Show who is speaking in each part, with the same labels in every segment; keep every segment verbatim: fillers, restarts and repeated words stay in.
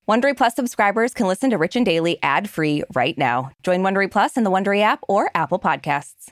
Speaker 1: Wondery Plus subscribers can listen to Rich and Daily ad-free right now. Join Wondery Plus in the Wondery app or Apple Podcasts.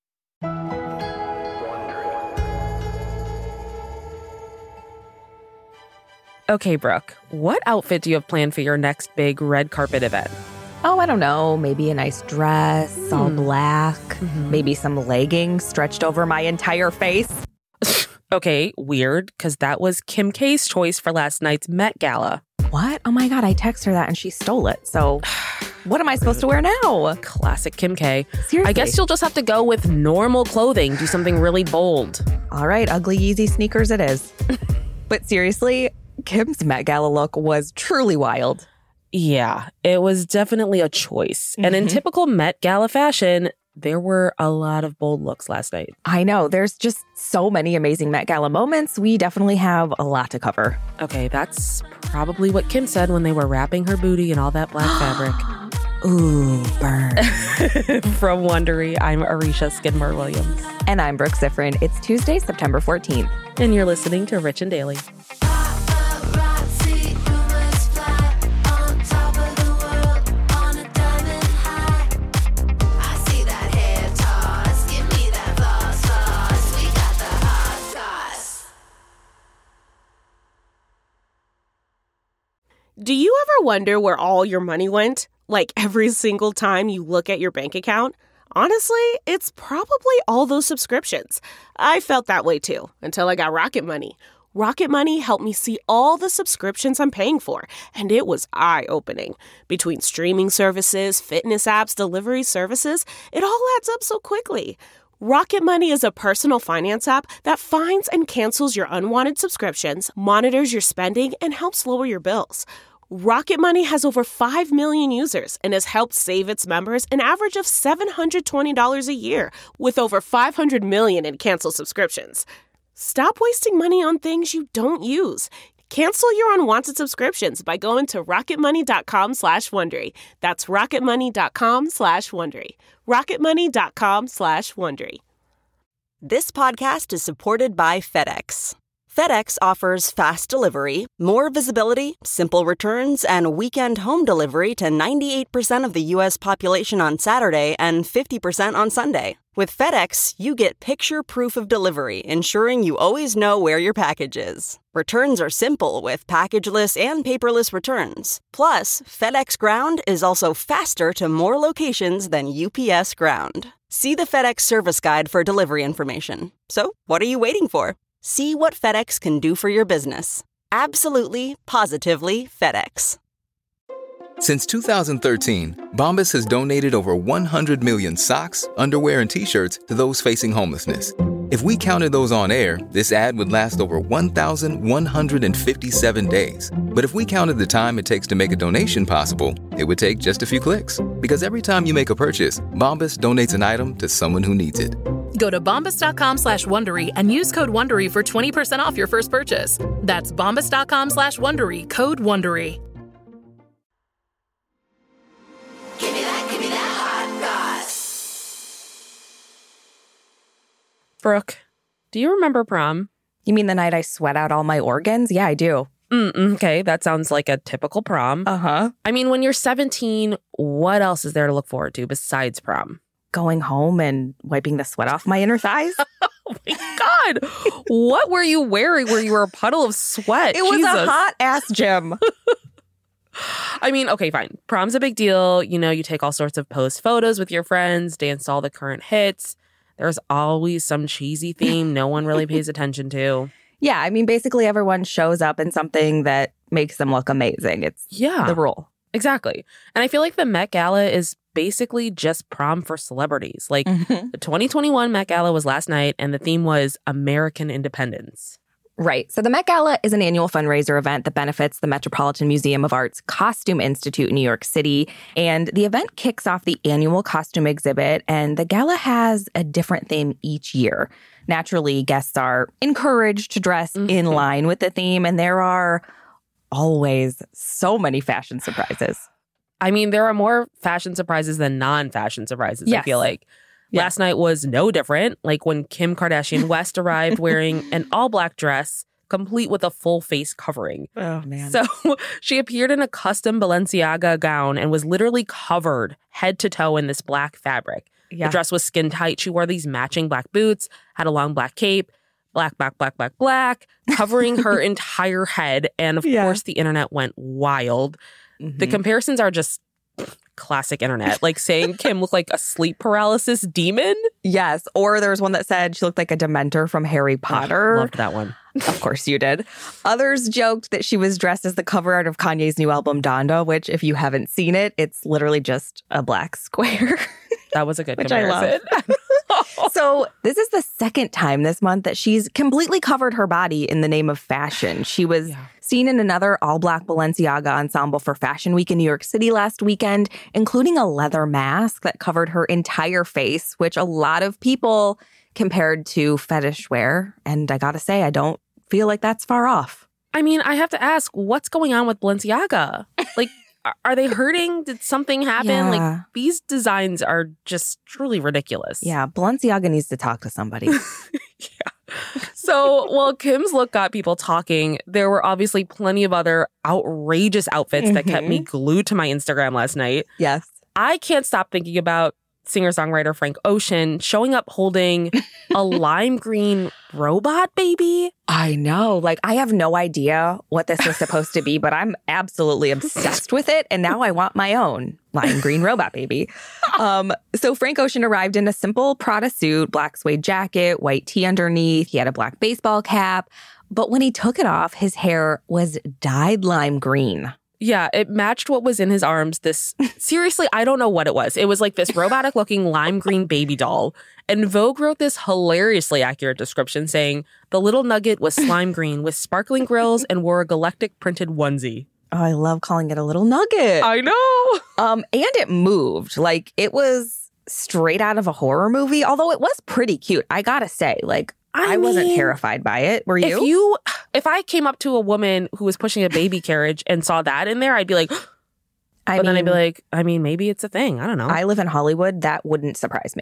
Speaker 2: Okay, Brooke, what outfit do you have planned for your next big red carpet event?
Speaker 1: Oh, I don't know. Maybe a nice dress, mm. all black. Mm-hmm. Maybe some leggings stretched over my entire face.
Speaker 2: Okay, weird, because that was Kim K's choice for last night's Met Gala.
Speaker 1: What? Oh my God, I texted her that and she stole it. So what am I supposed to wear now?
Speaker 2: Classic Kim K.
Speaker 1: Seriously?
Speaker 2: I guess you'll just have to go with normal clothing. Do something really bold.
Speaker 1: All right, ugly Yeezy sneakers it is. But seriously, Kim's Met Gala look was truly wild.
Speaker 2: Yeah, it was definitely a choice. Mm-hmm. And in typical Met Gala fashion, there were a lot of bold looks last night.
Speaker 1: I know. There's just so many amazing Met Gala moments. We definitely have a lot to cover.
Speaker 2: Okay, that's probably what Kim said when they were wrapping her booty in all that black fabric.
Speaker 1: Ooh, burn.
Speaker 2: From Wondery, I'm Arisha Skidmore-Williams.
Speaker 1: And I'm Brooke Siffrin. It's Tuesday, September fourteenth.
Speaker 2: And you're listening to Rich and Daily.
Speaker 3: Do you ever wonder where all your money went? Like every single time you look at your bank account? Honestly, it's probably all those subscriptions. I felt that way too, until I got Rocket Money. Rocket Money helped me see all the subscriptions I'm paying for, and it was eye-opening. Between streaming services, fitness apps, delivery services, it all adds up so quickly. Rocket Money is a personal finance app that finds and cancels your unwanted subscriptions, monitors your spending, and helps lower your bills. Rocket Money has over five million users and has helped save its members an average of seven hundred twenty dollars a year, with over five hundred million in canceled subscriptions. Stop wasting money on things you don't use. Cancel your unwanted subscriptions by going to rocketmoney.com slash Wondery. That's rocketmoney.com slash Wondery. rocketmoney.com slash Wondery.
Speaker 4: This podcast is supported by FedEx. FedEx offers fast delivery, more visibility, simple returns, and weekend home delivery to ninety-eight percent of the U S population on Saturday and fifty percent on Sunday. With FedEx, you get picture proof of delivery, ensuring you always know where your package is. Returns are simple with packageless and paperless returns. Plus, FedEx Ground is also faster to more locations than U P S Ground. See the FedEx service guide for delivery information. So, what are you waiting for? See what FedEx can do for your business. Absolutely, positively FedEx.
Speaker 5: Since two thousand thirteen, Bombas has donated over one hundred million socks, underwear, and T-shirts to those facing homelessness. If we counted those on air, this ad would last over one thousand one hundred fifty-seven days. But if we counted the time it takes to make a donation possible, it would take just a few clicks. Because every time you make a purchase, Bombas donates an item to someone who needs it.
Speaker 6: Go to bombas.com slash Wondery and use code Wondery for twenty percent off your first purchase. That's bombas.com slash Wondery, code Wondery.
Speaker 7: Give me that, give me that hot goss.
Speaker 2: Brooke, do you remember prom?
Speaker 1: You mean the night I sweat out all my organs? Yeah, I do.
Speaker 2: Mm, okay, that sounds like a typical prom.
Speaker 1: Uh-huh.
Speaker 2: I mean, when you're seventeen, what else is there to look forward to besides prom?
Speaker 1: Going home and wiping the sweat off my inner thighs.
Speaker 2: Oh my God. What were you wearing where you were a puddle of sweat?
Speaker 1: It was
Speaker 2: Jesus.
Speaker 1: a hot ass gym.
Speaker 2: I mean, okay, fine. Prom's a big deal. You know, you take all sorts of post photos with your friends, dance to all the current hits. There's always some cheesy theme no one really pays attention to.
Speaker 1: Yeah, I mean, basically everyone shows up in something that makes them look amazing. It's
Speaker 2: yeah,
Speaker 1: the rule.
Speaker 2: Exactly. And I feel like the Met Gala is basically just prom for celebrities. Like mm-hmm. the twenty twenty-one Met Gala was last night and the theme was American Independence.
Speaker 1: Right. So the Met Gala is an annual fundraiser event that benefits the Metropolitan Museum of Art's Costume Institute in New York City. And the event kicks off the annual costume exhibit, and the gala has a different theme each year. Naturally, guests are encouraged to dress mm-hmm. in line with the theme, and there are always so many fashion surprises.
Speaker 2: I mean, there are more fashion surprises than non-fashion surprises, yes. I feel like.
Speaker 1: Yeah.
Speaker 2: Last night was no different. Like when Kim Kardashian West arrived wearing an all-black dress complete with a full face covering.
Speaker 1: Oh, man.
Speaker 2: So she appeared in a custom Balenciaga gown and was literally covered head to toe in this black fabric.
Speaker 1: Yeah.
Speaker 2: The dress was skin tight. She wore these matching black boots, had a long black cape, black, black, black, black, black, covering her entire head. And of
Speaker 1: Yeah.
Speaker 2: course, the internet went wild.
Speaker 1: Mm-hmm.
Speaker 2: The comparisons are just classic internet, like saying Kim looked like a sleep paralysis demon.
Speaker 1: Yes. Or there was one that said she looked like a Dementor from Harry Potter.
Speaker 2: Oh, loved that one.
Speaker 1: Of course you did. Others joked that she was dressed as the cover art of Kanye's new album, Donda, which if you haven't seen it, it's literally just a black square.
Speaker 2: That was a good
Speaker 1: Which I love.
Speaker 2: comparison.
Speaker 1: So this is the second time this month that she's completely covered her body in the name of fashion. She was
Speaker 2: Yeah.
Speaker 1: seen in another all-black Balenciaga ensemble for Fashion Week in New York City last weekend, including a leather mask that covered her entire face, which a lot of people compared to fetish wear. And I gotta say, I don't feel like that's far off.
Speaker 2: I mean, I have to ask, what's going on with Balenciaga? Like, are- are they hurting? Did something happen?
Speaker 1: Yeah.
Speaker 2: Like, these designs are just truly ridiculous.
Speaker 1: Yeah, Balenciaga needs to talk to somebody.
Speaker 2: So, while Kim's look got people talking, there were obviously plenty of other outrageous outfits that kept me glued to my Instagram last night.
Speaker 1: Yes.
Speaker 2: I can't stop thinking about singer-songwriter Frank Ocean showing up holding a lime green robot baby.
Speaker 1: I know. Like, I have no idea what this is supposed to be, but I'm absolutely obsessed with it. And now I want my own lime green robot baby. Um, so Frank Ocean arrived in a simple Prada suit, black suede jacket, white tee underneath. He had a black baseball cap. But when he took it off, his hair was dyed lime green.
Speaker 2: Yeah, it matched what was in his arms. This, seriously, I don't know what it was. It was like this robotic looking lime green baby doll. And Vogue wrote this hilariously accurate description saying, the little nugget was slime green with sparkling grills and wore a galactic printed onesie.
Speaker 1: Oh, I love calling it a little nugget.
Speaker 2: I know.
Speaker 1: Um, and it moved. Like, it was straight out of a horror movie, although it was pretty cute. I gotta say, like, I,
Speaker 2: I
Speaker 1: wasn't
Speaker 2: mean,
Speaker 1: terrified by it. Were you?
Speaker 2: If you, if I came up to a woman who was pushing a baby carriage and saw that in there, I'd be like,
Speaker 1: I
Speaker 2: but then I'd
Speaker 1: mean,
Speaker 2: be like, I mean, maybe it's a thing. I don't know.
Speaker 1: I live in Hollywood. That wouldn't surprise me.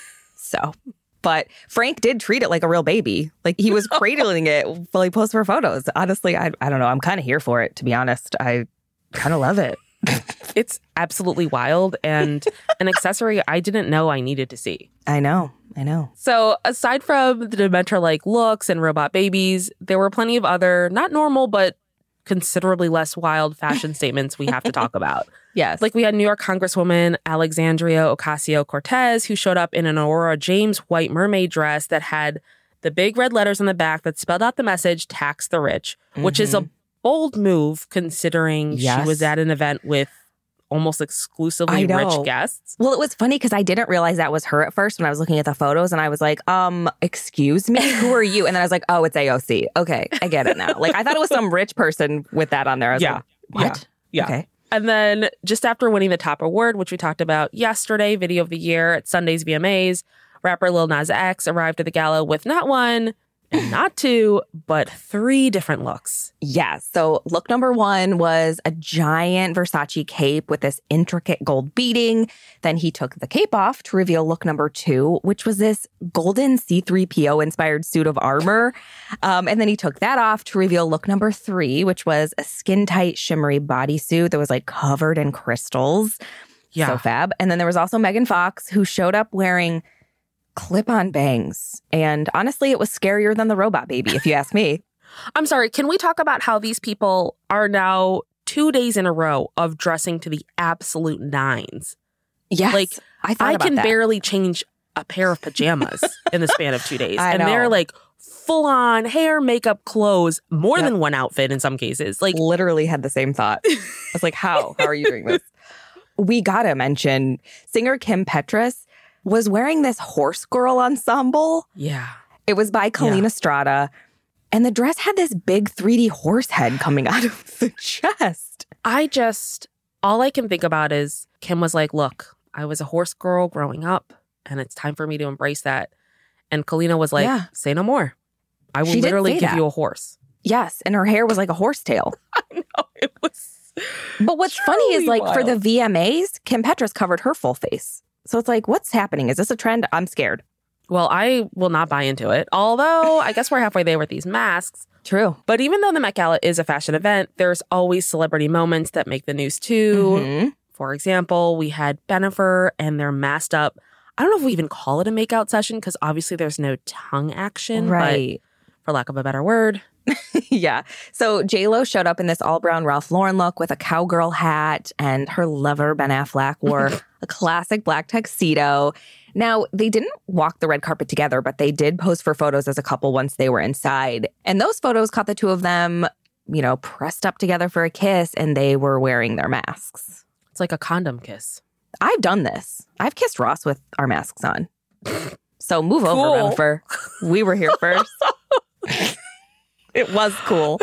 Speaker 1: So, but Frank did treat it like a real baby. Like, he was cradling it while he posed for photos. Honestly, I, I don't know. I'm kind of here for it, to be honest. I kind of love it.
Speaker 2: It's absolutely wild and an accessory I didn't know I needed to see.
Speaker 1: I know. I know.
Speaker 2: So aside from the Dementor-like looks and robot babies, there were plenty of other, not normal, but considerably less wild fashion statements we have to talk about.
Speaker 1: Yes.
Speaker 2: Like, we had New York Congresswoman Alexandria Ocasio-Cortez, who showed up in an Aurora James white mermaid dress that had the big red letters on the back that spelled out the message, tax the rich, which is a bold move considering
Speaker 1: Yes.
Speaker 2: she was at an event with almost exclusively
Speaker 1: I know.
Speaker 2: rich guests.
Speaker 1: Well, it was funny because I didn't realize that was her at first when I was looking at the photos, and I was like, um, excuse me, who are you? And then I was like, oh, it's A O C. Okay, I get it now. Like, I thought it was some rich person with that on there. I was
Speaker 2: Yeah.
Speaker 1: like, what?
Speaker 2: Yeah.
Speaker 1: Okay.
Speaker 2: And then just after winning the top award, which we talked about yesterday, Video of the Year at Sunday's V M As, rapper Lil Nas X arrived at the gala with not one and not two, but three different looks.
Speaker 1: Yes. So look number one was a giant Versace cape with this intricate gold beading. Then he took the cape off to reveal look number two, which was this golden C three P O inspired suit of armor. Um, and then he took that off to reveal look number three, which was a skin tight shimmery bodysuit that was like covered in crystals.
Speaker 2: Yeah.
Speaker 1: So fab. And then there was also Megan Fox, who showed up wearing clip-on bangs. And honestly, it was scarier than the robot baby, if you ask me.
Speaker 2: I'm sorry, can we talk about how these people are now two days in a row of dressing to the absolute nines?
Speaker 1: Yes.
Speaker 2: Like,
Speaker 1: I thought
Speaker 2: I
Speaker 1: about
Speaker 2: can
Speaker 1: that.
Speaker 2: barely change a pair of pajamas in the span of two days.
Speaker 1: I
Speaker 2: and
Speaker 1: know.
Speaker 2: they're like full on hair, makeup, clothes, more
Speaker 1: Yep.
Speaker 2: than one outfit in some cases. Like,
Speaker 1: Literally had the same thought. I was like, how? How are you doing this? We gotta mention singer Kim Petras was wearing this horse girl ensemble.
Speaker 2: yeah.
Speaker 1: It was by Kalina
Speaker 2: Yeah.
Speaker 1: Strada. And the dress had this big three D horse head coming out of the chest.
Speaker 2: I just, all I can think about is Kim was like, look, I was a horse girl growing up, and it's time for me to embrace that. And Kalina was like,
Speaker 1: Yeah.
Speaker 2: say no more. I will
Speaker 1: She did
Speaker 2: literally
Speaker 1: say
Speaker 2: give
Speaker 1: that.
Speaker 2: you a horse.
Speaker 1: Yes. And her hair was like a horse tail.
Speaker 2: I know, it was.
Speaker 1: But what's funny is
Speaker 2: truly
Speaker 1: like for the
Speaker 2: wild.
Speaker 1: V M As, Kim Petras covered her full face. So it's like, what's happening? Is this a trend? I'm scared.
Speaker 2: Well, I will not buy into it. Although, I guess we're halfway there with these masks.
Speaker 1: True.
Speaker 2: But even though the Met Gala is a fashion event, there's always celebrity moments that make the news too.
Speaker 1: Mm-hmm.
Speaker 2: For example, we had Bennifer and they're masked up. I don't know if we even call it a makeout session because obviously there's no tongue action.
Speaker 1: Right.
Speaker 2: But for lack of a better word.
Speaker 1: Yeah. So J-Lo showed up in this all-brown Ralph Lauren look with a cowgirl hat, and her lover, Ben Affleck, wore a classic black tuxedo. Now, they didn't walk the red carpet together, but they did pose for photos as a couple once they were inside. And those photos caught the two of them, you know, pressed up together for a kiss, and they were wearing their masks.
Speaker 2: It's like a condom kiss.
Speaker 1: I've done this. I've kissed Ross with our masks on. So move
Speaker 2: Cool.
Speaker 1: over, Jennifer. We were here first. It was cool.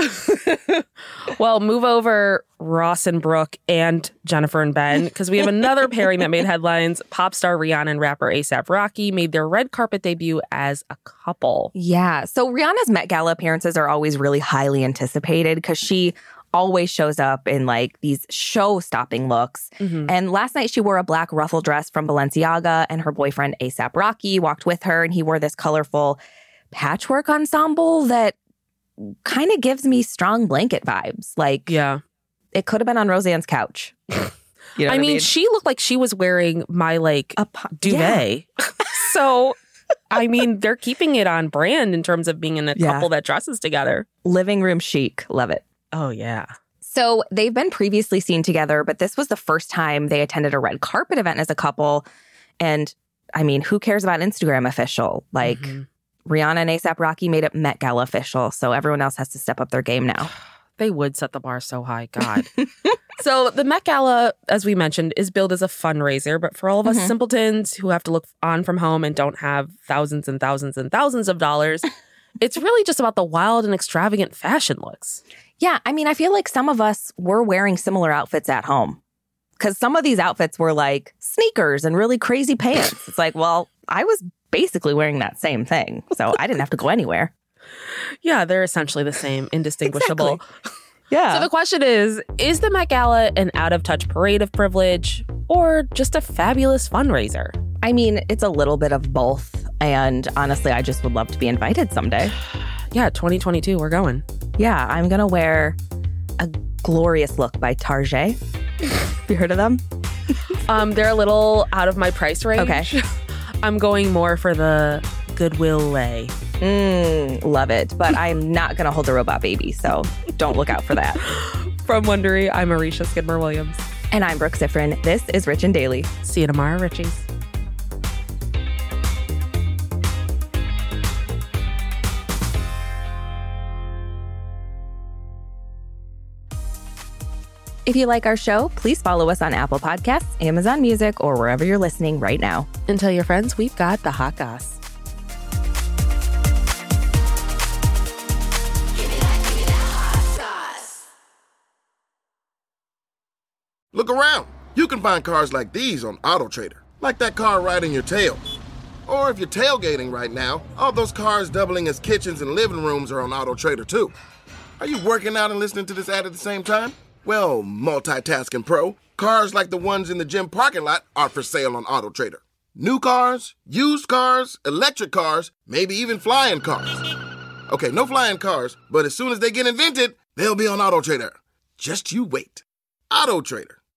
Speaker 2: Well, move over Ross and Brooke and Jennifer and Ben, because we have another pairing that made headlines. Pop star Rihanna and rapper A$AP Rocky made their red carpet debut as a couple.
Speaker 1: Yeah. So Rihanna's Met Gala appearances are always really highly anticipated because she always shows up in like these show-stopping looks.
Speaker 2: Mm-hmm.
Speaker 1: And last night she wore a black ruffle dress from Balenciaga, and her boyfriend A$AP Rocky walked with her, and he wore this colorful patchwork ensemble that kind of gives me strong blanket vibes. Like,
Speaker 2: Yeah.
Speaker 1: it could have been on Roseanne's couch. You know
Speaker 2: I
Speaker 1: what
Speaker 2: mean, she looked like she was wearing my like
Speaker 1: A po-
Speaker 2: duvet. So, I mean, they're keeping it on brand in terms of being in a
Speaker 1: Yeah.
Speaker 2: couple that dresses together.
Speaker 1: Living room chic. Love it.
Speaker 2: Oh, yeah.
Speaker 1: So they've been previously seen together, but this was the first time they attended a red carpet event as a couple. And I mean, who cares about Instagram official? Like,
Speaker 2: Mhm.
Speaker 1: Rihanna and A$AP Rocky made it Met Gala official, so everyone else has to step up their game now.
Speaker 2: They would set the bar so high. God. So the Met Gala, as we mentioned, is billed as a fundraiser. But for all of us
Speaker 1: Mhm.
Speaker 2: simpletons who have to look on from home and don't have thousands and thousands and thousands of dollars, it's really just about the wild and extravagant fashion looks.
Speaker 1: Yeah, I mean, I feel like some of us were wearing similar outfits at home because some of these outfits were like sneakers and really crazy pants. It's like, well, I was basically wearing that same thing, so I didn't have to go anywhere.
Speaker 2: Yeah, they're essentially the same, indistinguishable.
Speaker 1: Yeah.
Speaker 2: So the question is, is the Met Gala an out-of-touch parade of privilege or just a fabulous fundraiser?
Speaker 1: I mean, it's a little bit of both. And honestly, I just would love to be invited someday.
Speaker 2: Yeah, twenty twenty-two, we're going.
Speaker 1: Yeah, I'm going to wear a glorious look by Target. Have you heard of them?
Speaker 2: Um, they're a little out of my price range.
Speaker 1: Okay.
Speaker 2: I'm going more for the Goodwill lay.
Speaker 1: Mm, love it. But I'm not going to hold a robot baby, so don't look out for that.
Speaker 2: From Wondery, I'm Marisha Skidmore-Williams.
Speaker 1: And I'm Brooke Sifrin. This is Rich and Daily.
Speaker 2: See you tomorrow, Richies.
Speaker 1: If you like our show, please follow us on Apple Podcasts, Amazon Music, or wherever you're listening right now.
Speaker 2: And tell your friends we've got the hot goss.
Speaker 7: Give me that, give me that hot sauce.
Speaker 8: Look around. You can find cars like these on AutoTrader, like that car right in your tail. Or if you're tailgating right now, all those cars doubling as kitchens and living rooms are on AutoTrader too. Are you working out and listening to this ad at the same time? Well, multitasking pro, cars like the ones in the gym parking lot are for sale on AutoTrader. New cars, used cars, electric cars, maybe even flying cars. Okay, no flying cars, but as soon as they get invented, they'll be on AutoTrader. Just you wait. AutoTrader.